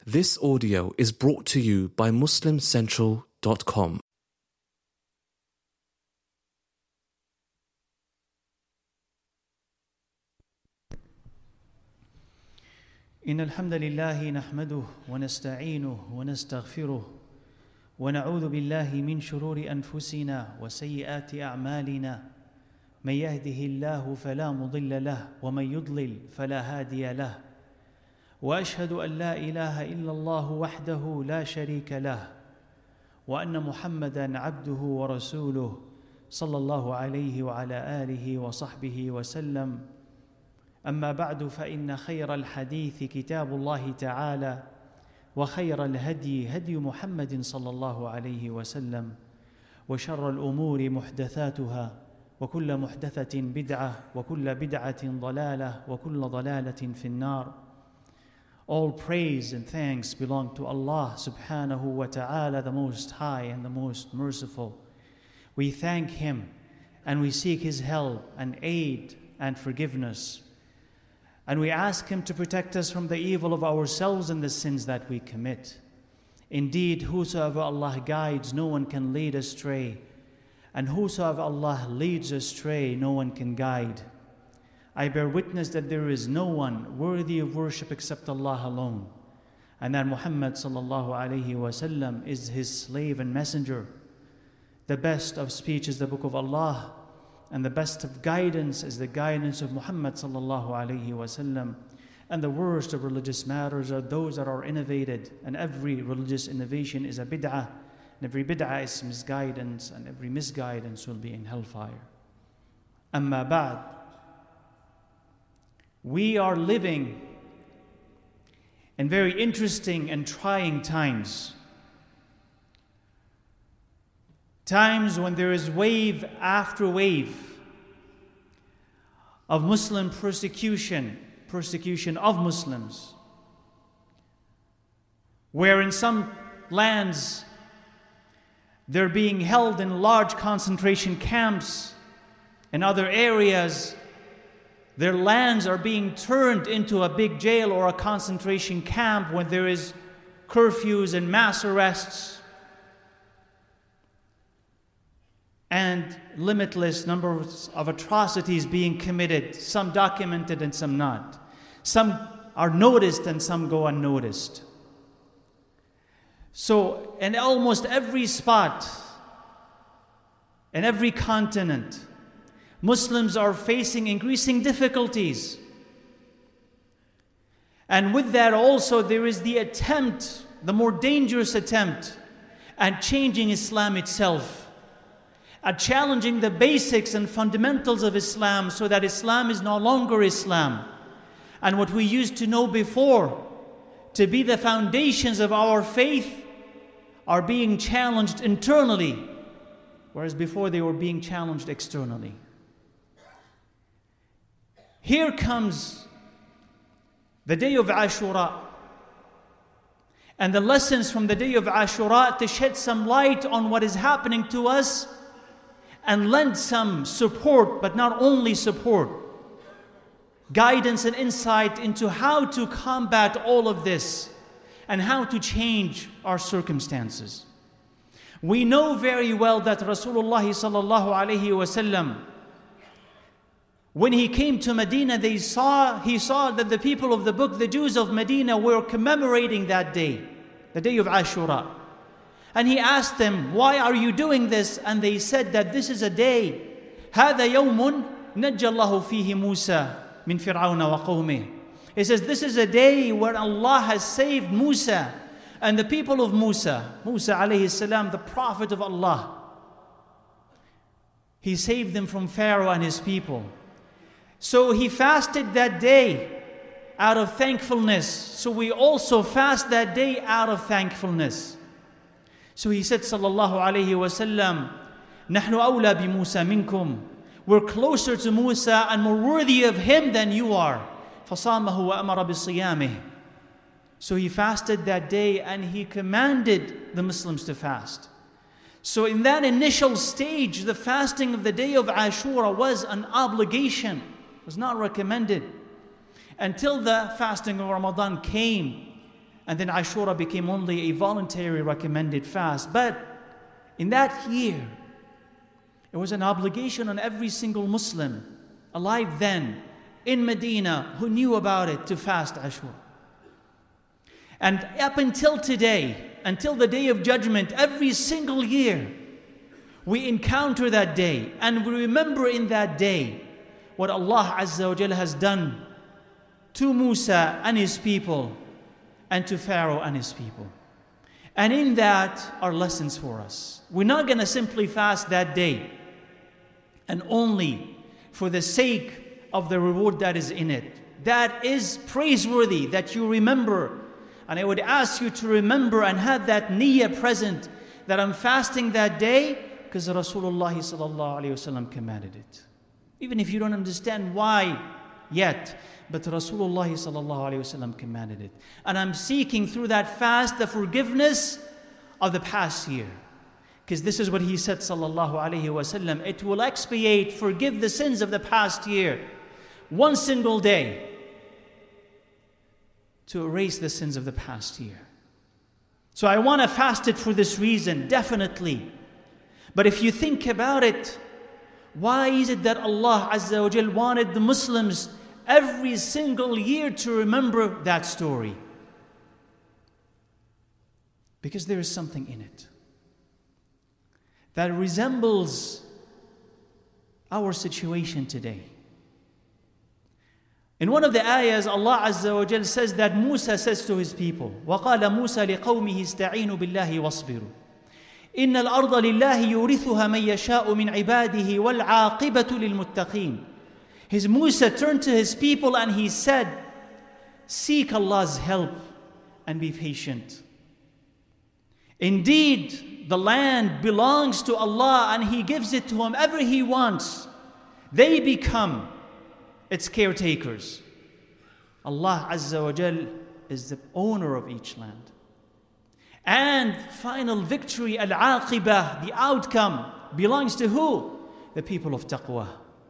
This audio is brought to you by MuslimCentral.com. إن الحمد لله نحمده ونستعينه ونستغفره ونعوذ بالله من شرور أنفسنا وسيئات أعمالنا من يهده الله فلا مضل له ومن يضلل فلا هادي له وأشهد أن لا إله إلا الله وحده لا شريك له وأن محمدًا عبده ورسوله صلى الله عليه وعلى آله وصحبه وسلم. أما بعد فإن خير الحديث كتاب الله تعالى وخير الهدي هدي محمد صلى الله عليه وسلم وشر الأمور محدثاتها وكل محدثة بدعة وكل بدعة ضلالة وكل ضلالة في النار. All praise and thanks belong to Allah subhanahu wa ta'ala, the Most High and the Most Merciful. We thank Him and we seek His help and aid and forgiveness. And we ask Him to protect us from the evil of ourselves and the sins that we commit. Indeed, whosoever Allah guides, no one can lead astray. And whosoever Allah leads astray, no one can guide. I bear witness that there is no one worthy of worship except Allah alone, and that Muhammad sallallahu alaihi wasallam is His slave and messenger. The best of speech is the book of Allah, and the best of guidance is the guidance of Muhammad sallallahu alaihi wasallam. And the worst of religious matters are those that are innovated, and every religious innovation is a bid'ah, and every bid'ah is misguidance, and every misguidance will be in hellfire. Amma ba'd. We are living in very interesting and trying times. Times when there is wave after wave of Muslim persecution of Muslims, where in some lands they're being held in large concentration camps. In other areas, their lands are being turned into a big jail or a concentration camp when there is curfews and mass arrests and limitless numbers of atrocities being committed, some documented and some not. Some are noticed and some go unnoticed. So in almost every spot, in every continent, Muslims are facing increasing difficulties. And with that also there is the attempt, the more dangerous attempt, at changing Islam itself, at challenging the basics and fundamentals of Islam so that Islam is no longer Islam. And what we used to know before to be the foundations of our faith are being challenged internally, whereas before they were being challenged externally. Here comes the day of Ashura and the lessons from the day of Ashura to shed some light on what is happening to us and lend some support, but not only support, guidance and insight into how to combat all of this and how to change our circumstances. We know very well that Rasulullah sallallahu alaihi wasallam, when he came to Medina, he saw that the people of the book, the Jews of Medina, were commemorating that day, the day of Ashura. And he asked them, why are you doing this? And they said that this is a day, هَذَا يَوْمٌ نَجَّى اللَّهُ فِيهِ مُوسَى مِنْ فِرْعَوْنَ وَقَوْمِهِ. He says, this is a day where Allah has saved Musa and the people of Musa alayhi salam, the prophet of Allah. He saved them from Pharaoh and his people. So he fasted that day out of thankfulness. So we also fast that day out of thankfulness. So he said, sallallahu alayhi wasallam, نَحْنُ أَوْلَى بِمُوسَى مِنْكُمْ. We're closer to Musa and more worthy of him than you are. فَصَامَهُ وَأَمَرَ بِصِيَامِهِ. So he fasted that day and he commanded the Muslims to fast. So in that initial stage, the fasting of the day of Ashura was an obligation. Was not recommended until the fasting of Ramadan came And then Ashura became only a voluntary recommended fast. But in that year, it was an obligation on every single Muslim alive then in Medina who knew about it to fast Ashura. And up until today, until the Day of Judgment, every single year, we encounter that day and we remember in that day what Allah Azza wa Jalla has done to Musa and his people and to Pharaoh and his people. And in that are lessons for us. We're not going to simply fast that day and only for the sake of the reward that is in it. That is praiseworthy that you remember. And I would ask you to remember and have that niyyah present that I'm fasting that day because Rasulullah sallallahu alayhi wasallam commanded it. Even if you don't understand why yet, but Rasulullah sallallahu alayhi wasallam commanded it. And I'm seeking through that fast the forgiveness of the past year. Because this is what he said sallallahu alayhi wasallam. It will expiate, forgive the sins of the past year. One single day to erase the sins of the past year. So I want to fast it for this reason, definitely. But if you think about it, why is it that Allah Azza wa Jal wanted the Muslims every single year to remember that story? Because there is something in it that resembles our situation today. In one of the ayahs, Allah Azza wa Jal says that Musa says to his people, وَقَالَ مُوسَى لِقَوْمِهِ اسْتَعِينُوا بِاللَّهِ وَاصْبِرُوا إِنَّ الْأَرْضَ لِلَّهِ يُورِثُهَا مَن يَشَاءُ مِنْ عِبَادِهِ وَالْعَاقِبَةُ لِلْمُتَّقِينَ. His Musa turned to his people and he said, seek Allah's help and be patient. Indeed, the land belongs to Allah and He gives it to whomever He wants. They become its caretakers. Allah Azza wa Jal is the owner of each land. And final victory, al-aqibah, the outcome, belongs to who? The people of taqwa.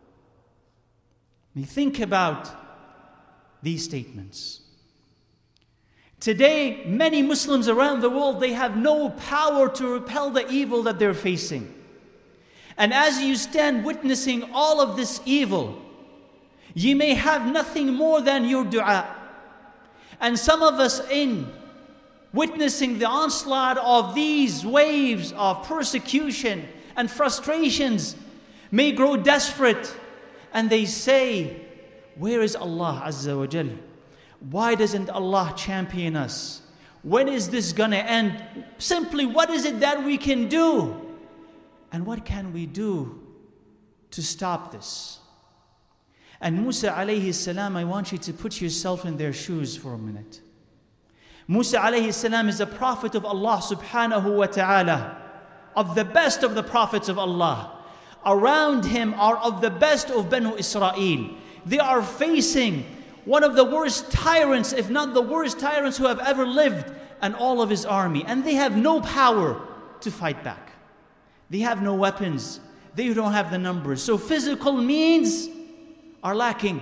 We think about these statements. Today, many Muslims around the world, they have no power to repel the evil that they're facing. And as you stand witnessing all of this evil, you may have nothing more than your dua. And some of us in witnessing the onslaught of these waves of persecution and frustrations may grow desperate and they say, where is Allah Azza wa Jal? Why doesn't Allah champion us? When is this gonna end? Simply, what is it that we can do? And what can we do to stop this? And Musa alayhi salam, I want you to put yourself in their shoes for a minute. Musa alayhi salam is a prophet of Allah subhanahu wa ta'ala, of the best of the prophets of Allah. Around him are of the best of Banu Israel. They are facing one of the worst tyrants, if not the worst tyrants who have ever lived, and all of his army. And they have no power to fight back. They have no weapons. They don't have the numbers. So physical means are lacking.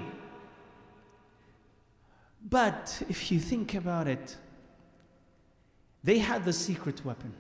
But if you think about it, they had the secret weapon.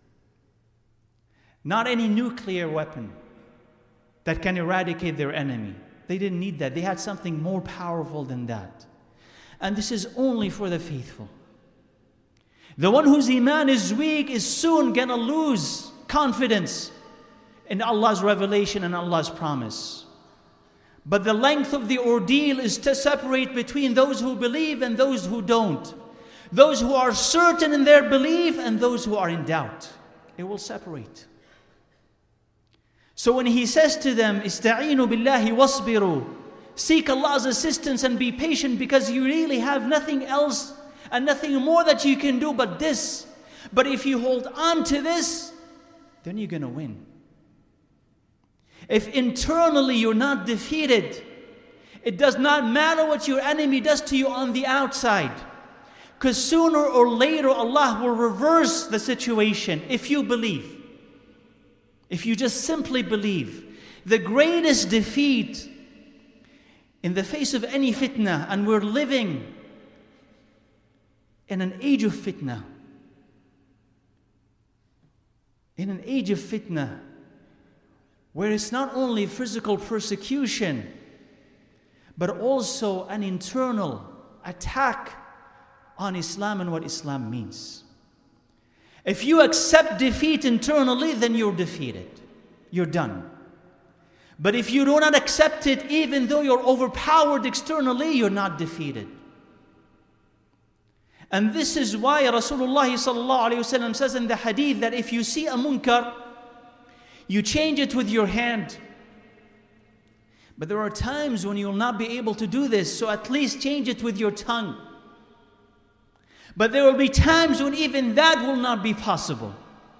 Not any nuclear weapon that can eradicate their enemy. They didn't need that. They had something more powerful than that. And this is only for the faithful. The one whose iman is weak is soon going to lose confidence in Allah's revelation and Allah's promise. But the length of the ordeal is to separate between those who believe and those who don't. Those who are certain in their belief and those who are in doubt. It will separate. So when he says to them, Ista'inu billahi wasbiru, seek Allah's assistance and be patient because you really have nothing else and nothing more that you can do but this. But if you hold on to this, then you're going to win. If internally you're not defeated, it does not matter what your enemy does to you on the outside. Because sooner or later Allah will reverse the situation if you believe. If you just simply believe. The greatest defeat in the face of any fitna, and we're living in an age of fitna, where it's not only physical persecution, but also an internal attack on Islam and what Islam means. If you accept defeat internally, then you're defeated. You're done. But if you do not accept it, even though you're overpowered externally, you're not defeated. And this is why Rasulullah sallallahu alayhi wasallam says in the hadith that if you see a munkar, you change it with your hand. But there are times when you'll not be able to do this, so at least change it with your tongue. But there will be times when even that will not be possible.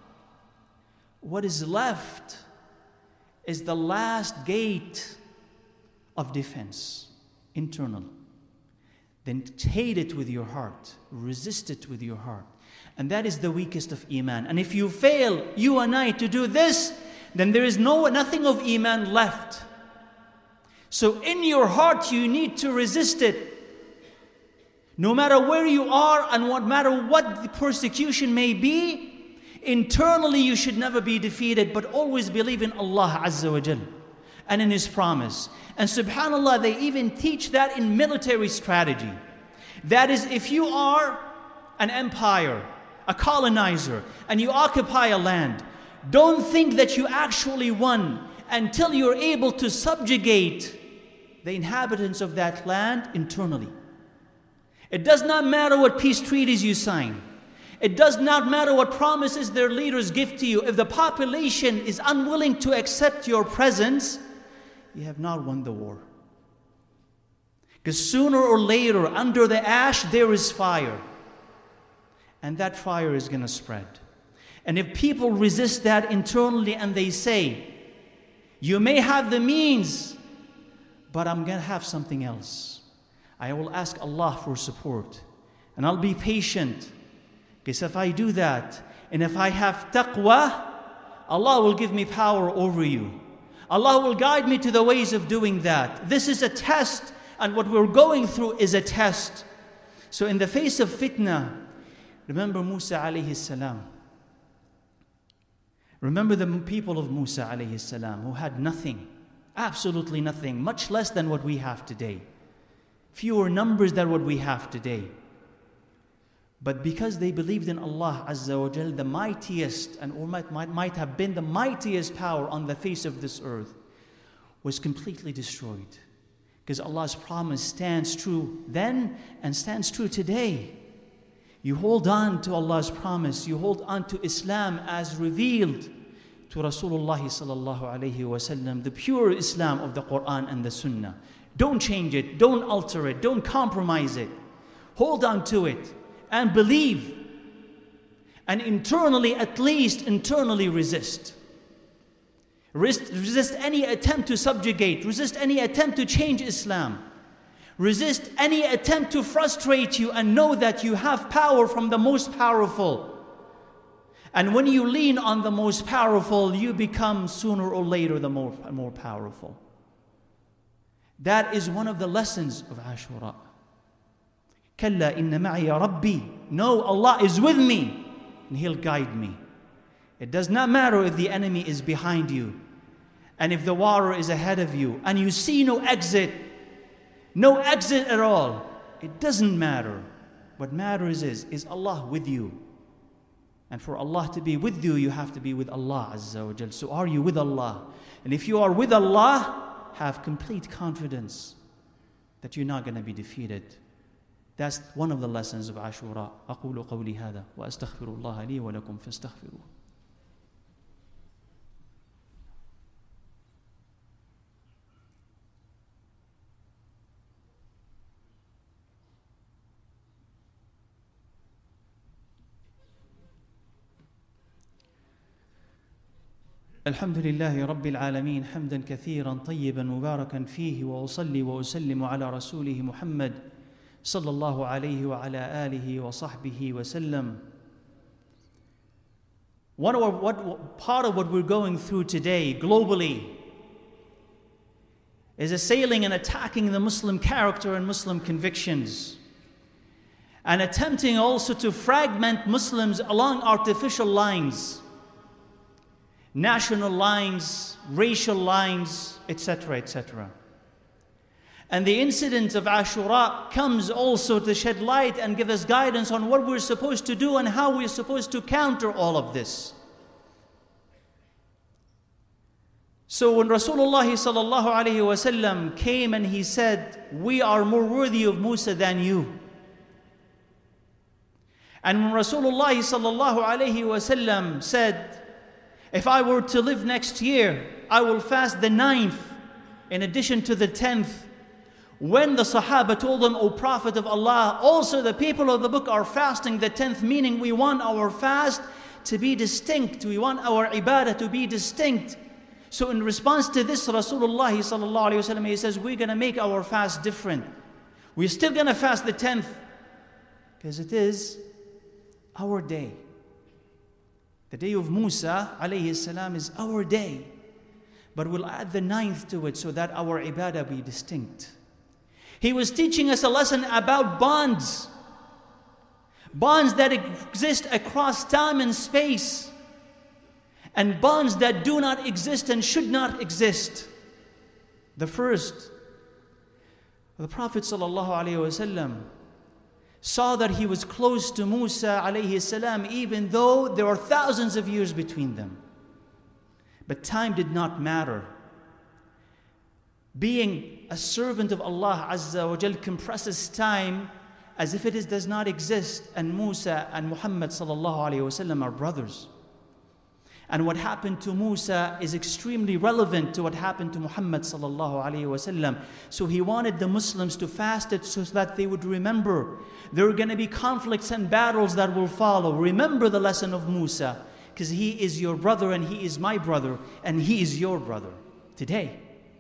What is left is the last gate of defense, internal. Then hate it with your heart, resist it with your heart. And that is the weakest of Iman. And if you fail, you and I, to do this, then there is nothing of Iman left. So in your heart, you need to resist it. No matter where you are and no matter what the persecution may be, internally you should never be defeated, but always believe in Allah Azza wa Jal and in His promise. And subhanAllah, they even teach that in military strategy. That is, if you are an empire, a colonizer, and you occupy a land, don't think that you actually won until you're able to subjugate the inhabitants of that land internally. It does not matter what peace treaties you sign. It does not matter what promises their leaders give to you. If the population is unwilling to accept your presence, you have not won the war. Because sooner or later, under the ash, there is fire. And that fire is going to spread. And if people resist that internally and they say, you may have the means, but I'm going to have something else. I will ask Allah for support. And I'll be patient. Because if I do that, and if I have taqwa, Allah will give me power over you. Allah will guide me to the ways of doing that. This is a test, and what we're going through is a test. So in the face of fitna, remember Musa alayhi salam. Remember the people of Musa alayhi salam who had nothing, absolutely nothing, much less than what we have today. Fewer numbers than what we have today. But because they believed in Allah Azza wa Jal, the mightiest, and or might have been the mightiest power on the face of this earth, was completely destroyed. Because Allah's promise stands true then and stands true today. You hold on to Allah's promise. You hold on to Islam as revealed to Rasulullah sallallahu alayhi wa sallam, the pure Islam of the Quran and the Sunnah. Don't change it. Don't alter it. Don't compromise it. Hold on to it and believe. And internally, at least internally resist. Resist any attempt to subjugate. Resist any attempt to change Islam. Resist any attempt to frustrate you, and know that you have power from the most powerful. And when you lean on the most powerful, you become sooner or later the more powerful. That is one of the lessons of Ashura. Kalla inna ma'iya Rabbi. No, Allah is with me and He'll guide me. It does not matter if the enemy is behind you and if the water is ahead of you and you see no exit at all. It doesn't matter. What matters is Allah with you. And for Allah to be with you, you have to be with Allah Azza wa Jal. So are you with Allah? And if you are with Allah, have complete confidence that you're not going to be defeated. That's one of the lessons of Ashura. أقول قولي هذا وأستغفر الله لي ولكم فاستغفروه. الحمد لله رب العالمين حمدا كثيرا طيبا مباركا فيه وأصلي وأسلم على رسوله محمد صلى الله عليه وعلى آله وصحبه وسلم. Part of what we're going through today globally is assailing and attacking the Muslim character and Muslim convictions. and attempting also to fragment Muslims along artificial lines, national lines, racial lines, etc., etc. And the incident of Ashura comes also to shed light and give us guidance on what we're supposed to do and how we're supposed to counter all of this. So when Rasulullah sallallahu alaihi wasallam came and he said, "We are more worthy of Musa than you." And when Rasulullah sallallahu alaihi wasallam said, "If I were to live next year, I will fast the 9th in addition to the 10th." When the Sahaba told him, "O Prophet of Allah, also the people of the book are fasting the 10th, meaning we want our fast to be distinct. We want our ibadah to be distinct." So in response to this, Rasulullah sallallahu alaihi wasallam, he says, we're going to make our fast different. We're still going to fast the 10th because it is our day. The day of Musa alayhi salam is our day. But we'll add the 9th to it so that our ibadah be distinct. He was teaching us a lesson about bonds. Bonds that exist across time and space. And bonds that do not exist and should not exist. The first, the Prophet ﷺ saw that he was close to Musa alayhi salam, even though there are thousands of years between them. But time did not matter. Being a servant of Allah Azza wa Jal compresses time as if it does not exist, and Musa and Muhammad sallallahu alayhi wasallam are brothers. And what happened to Musa is extremely relevant to what happened to Muhammad sallallahu alaihi wasallam. So he wanted the Muslims to fast it so that they would remember there are going to be conflicts and battles that will follow. Remember the lesson of Musa, because he is your brother and he is my brother and he is your brother today.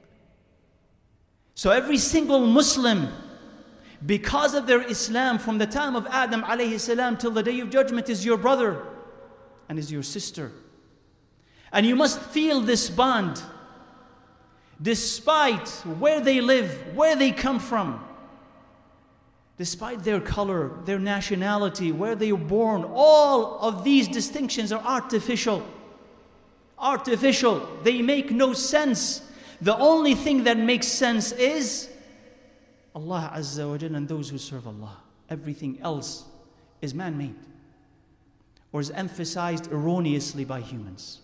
So every single Muslim, because of their Islam from the time of Adam alayhi salam till the day of judgment, is your brother and is your sister. And you must feel this bond, despite where they live, where they come from, despite their color, their nationality, where they were born. All of these distinctions are artificial. Artificial. They make no sense. The only thing that makes sense is Allah Azza wa Jalla and those who serve Allah. Everything else is man-made or is emphasized erroneously by humans.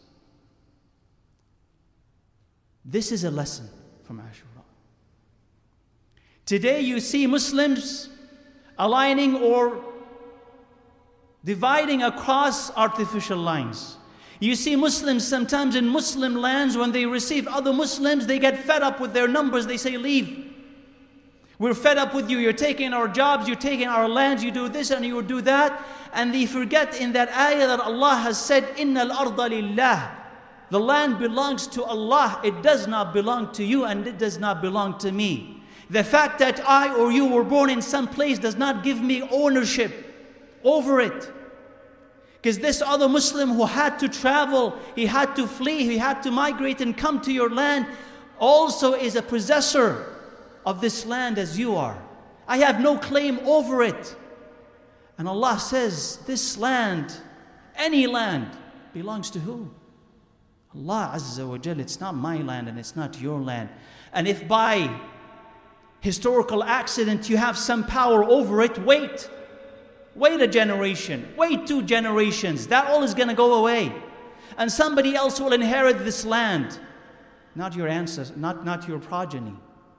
This is a lesson from Ashura. Today you see Muslims aligning or dividing across artificial lines. You see Muslims sometimes in Muslim lands, when they receive other Muslims, they get fed up with their numbers. They say, "Leave. We're fed up with you. You're taking our jobs, you're taking our lands, you do this and you do that." And they forget in that ayah that Allah has said, "Inna al-arda lillah." The land belongs to Allah. It does not belong to you and it does not belong to me. The fact that I or you were born in some place does not give me ownership over it. Because this other Muslim who had to travel, he had to flee, he had to migrate and come to your land, also is a possessor of this land as you are. I have no claim over it. And Allah says, this land, any land, belongs to who? Allah Azza wa Jal. It's not my land and it's not your land. And if by historical accident you have some power over it, wait a generation, wait 2 generations, that all is going to go away. And somebody else will inherit this land. Not your ancestors, not your progeny,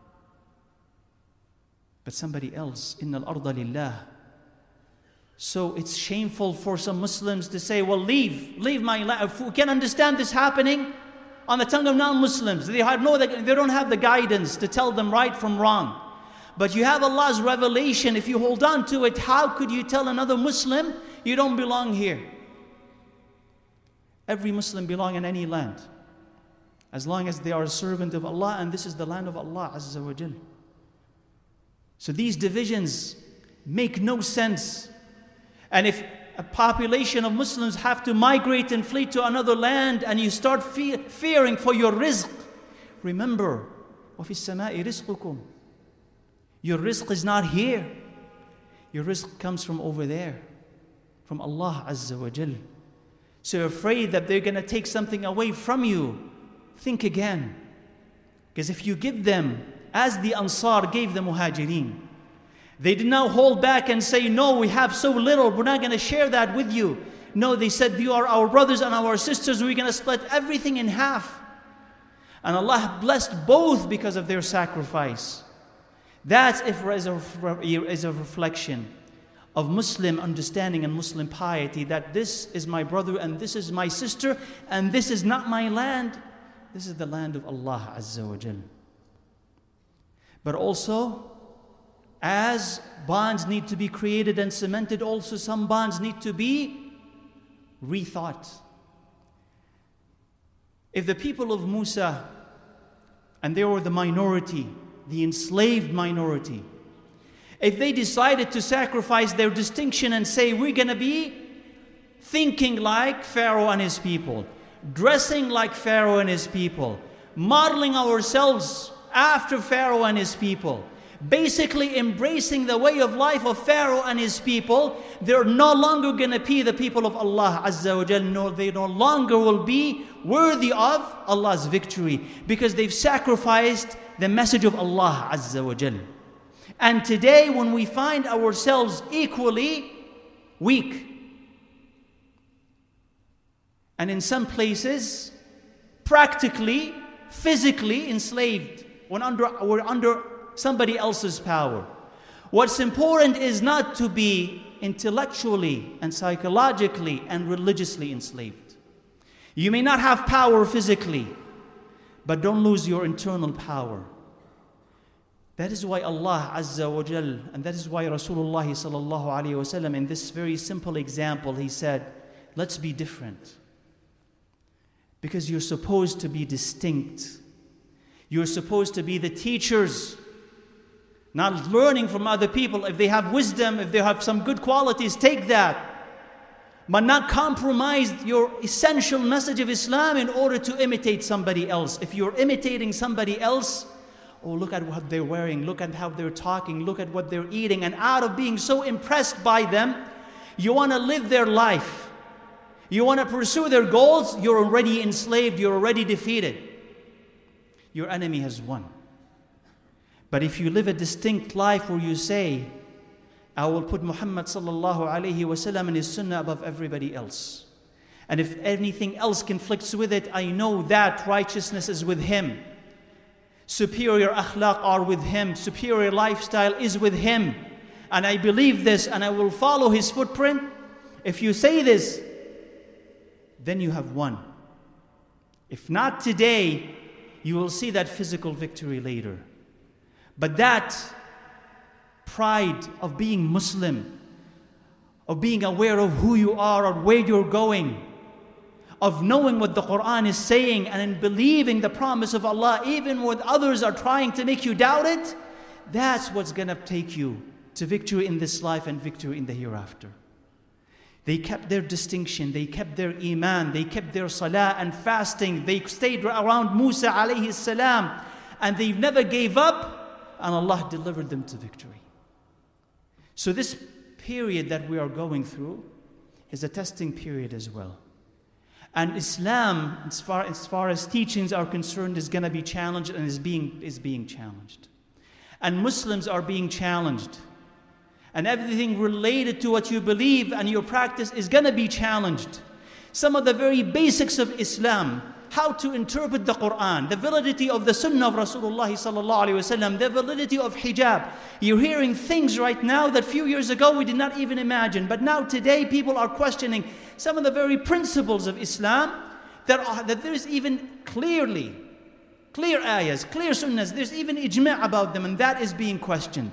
but somebody else. Inna al-arda lillah. So it's shameful for some Muslims to say, well, leave my land. We can understand this happening on the tongue of non-Muslims. They don't have the guidance to tell them right from wrong. But you have Allah's revelation. If you hold on to it, how could you tell another Muslim, you don't belong here? Every Muslim belongs in any land, as long as they are a servant of Allah, and this is the land of Allah Azza wa Jal. So these divisions make no sense. And if a population of Muslims have to migrate and flee to another land, and you start fearing for your rizq, remember, وَفِي السَّمَاءِ رِزْقُكُمْ. Your rizq is not here. Your rizq comes from over there, from Allah Azza wa Jal. So you're afraid that they're going to take something away from you. Think again. Because if you give them, as the Ansar gave the Muhajirin, they did not hold back and say, no, we have so little, we're not going to share that with you. No, they said, you are our brothers and our sisters, we're going to split everything in half. And Allah blessed both because of their sacrifice. That is a reflection of Muslim understanding and Muslim piety, that this is my brother and this is my sister and this is not my land. This is the land of Allah Azza wa Jal. But also, as bonds need to be created and cemented, also some bonds need to be rethought. If the people of Musa, and they were the minority, the enslaved minority, if they decided to sacrifice their distinction and say, we're going to be thinking like Pharaoh and his people, dressing like Pharaoh and his people, modeling ourselves after Pharaoh and his people, basically embracing the way of life of Pharaoh and his people, they're no longer going to be the people of Allah Azza wa Jal. They no longer will be worthy of Allah's victory, because they've sacrificed the message of Allah Azza wa Jal. And today, when we find ourselves equally weak, and in some places, practically, physically enslaved, we're under somebody else's power. What's important is not to be intellectually and psychologically and religiously enslaved. You may not have power physically, but don't lose your internal power. That is why Allah Azza wa Jal, and that is why Rasulullah sallallahu alayhi wa sallam, in this very simple example, he said, let's be different. Because you're supposed to be distinct. You're supposed to be the teachers, not learning from other people. If they have wisdom, if they have some good qualities, take that. But not compromise your essential message of Islam in order to imitate somebody else. If you're imitating somebody else, oh, look at what they're wearing, look at how they're talking, look at what they're eating, and out of being so impressed by them, you want to live their life. You want to pursue their goals, you're already enslaved, you're already defeated. Your enemy has won. But if you live a distinct life where you say, I will put Muhammad sallallahu alayhi wa sallam and his sunnah above everybody else. And if anything else conflicts with it, I know that righteousness is with him. Superior akhlaq are with him. Superior lifestyle is with him. And I believe this and I will follow his footprint. If you say this, then you have won. If not today, you will see that physical victory later. But that pride of being Muslim, of being aware of who you are or where you're going, of knowing what the Quran is saying and in believing the promise of Allah, even when others are trying to make you doubt it, that's what's going to take you to victory in this life and victory in the hereafter. They kept their distinction, they kept their iman, they kept their salah and fasting, they stayed around Musa alayhi salam, and they never gave up, and Allah delivered them to victory. So this period that we are going through is a testing period as well. And Islam, as far as teachings are concerned, is going to be challenged and is being challenged. And Muslims are being challenged. And everything related to what you believe and your practice is going to be challenged. Some of the very basics of Islam, how to interpret the Quran, the validity of the Sunnah of Rasulullah sallallahu alaihi wasallam, the validity of hijab. You're hearing things right now that a few years ago we did not even imagine. But now today people are questioning some of the very principles of Islam that there is even clear ayahs, clear sunnahs, there's even ijma' about them, and that is being questioned.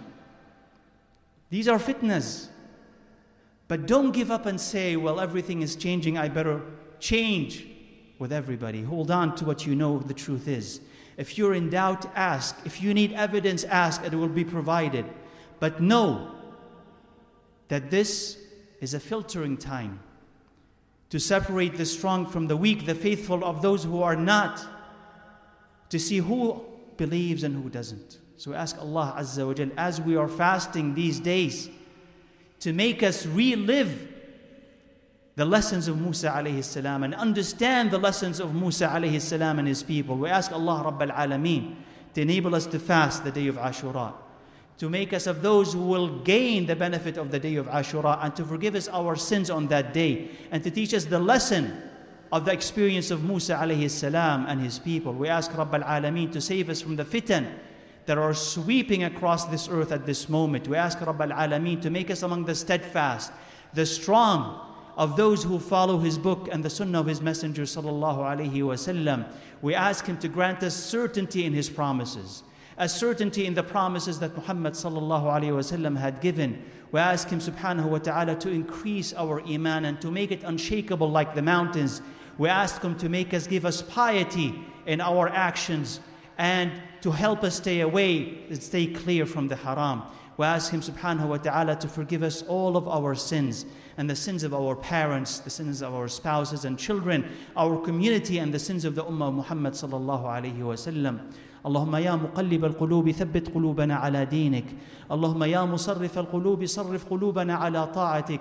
These are fitnas. But don't give up and say, well, everything is changing, I better change with everybody. Hold on to what you know the truth is. If you're in doubt, ask. If you need evidence, ask, and it will be provided. But know that this is a filtering time to separate the strong from the weak, the faithful of those who are not, to see who believes and who doesn't. So ask Allah Azza wa Jal, as we are fasting these days, to make us relive the lessons of Musa alayhi salam and understand the lessons of Musa alayhi salam and his people. We ask Allah Rabbal Alameen to enable us to fast the day of Ashura, to make us of those who will gain the benefit of the day of Ashura, and to forgive us our sins on that day, and to teach us the lesson of the experience of Musa alayhi salam and his people. We ask Rabbal Alameen to save us from the fitan that are sweeping across this earth at this moment. We ask Rabbal Alameen to make us among the steadfast, the strong, of those who follow his book and the sunnah of his messenger sallallahu alaihi wasallam. We ask him to grant us certainty in his promises, a certainty in the promises that Muhammad sallallahu alaihi wasallam had given. We ask him subhanahu wa ta'ala to increase our iman and to make it unshakable like the mountains. We ask him to make us, give us piety in our actions and to help us stay away and stay clear from the haram. We ask him subhanahu wa ta'ala to forgive us all of our sins and the sins of our parents, the sins of our spouses and children, our community, and the sins of the ummah of Muhammad sallallahu alayhi wa sallam. اللهم يا مقلب القلوب ثبت قلوبنا على دينك. اللهم يا مصرف القلوب صرف قلوبنا على طاعتك.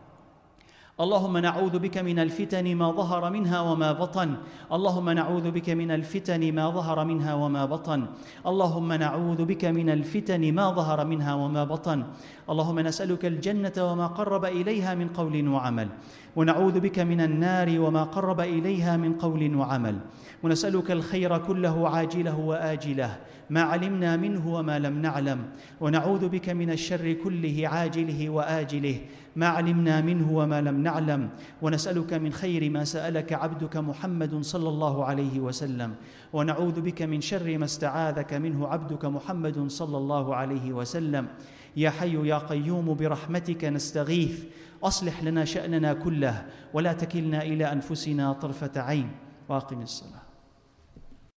اللهم نعوذ بك من الفتن ما ظهر منها وما بطن. اللهم نعوذ بك من الفتن ما ظهر منها وما بطن. اللهم نعوذ بك من الفتن ما ظهر منها وما بطن. اللهم نسألك الجنة وما قرب إليها من قول وعمل، ونعوذ بك من النار وما قرب إليها من قول وعمل، ونسألك الخير كله عاجله وآجله ما علمنا منه وما لم نعلم، ونعوذ بك من الشر كله عاجله وآجله ما علمنا منه وما لم نعلم، ونسألك من خير ما سألك عبدك محمد صلى الله عليه وسلم، ونعوذ بك من شر ما استعاذك منه عبدك محمد صلى الله عليه وسلم. يا حي يا قيوم برحمتك نستغيث، أصلح لنا شأننا كله ولا تكلنا إلى أنفسنا طرفة عين. وأقم الصلاة.